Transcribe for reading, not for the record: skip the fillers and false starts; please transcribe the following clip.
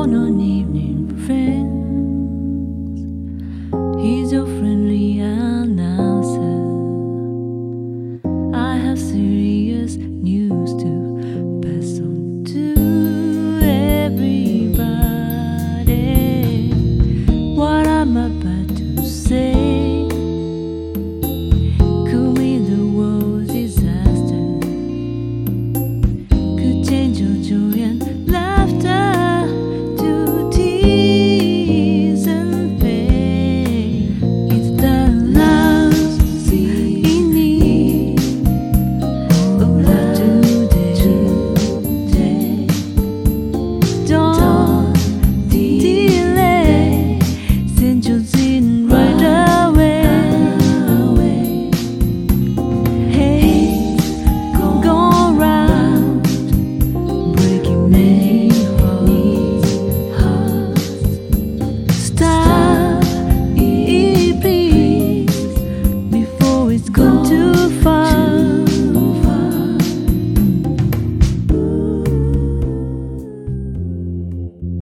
on an evening for friends. He's your friendly announcer. I have serious news to pass on to everybody. What I'm about to say could mean the world's disaster, could change your joy and laughter to tears and pain. It's the love we need of love today. Don't delay, send yours in right away. Hey, go round, breaking many hearts. Stop it, please, before it's gone too far.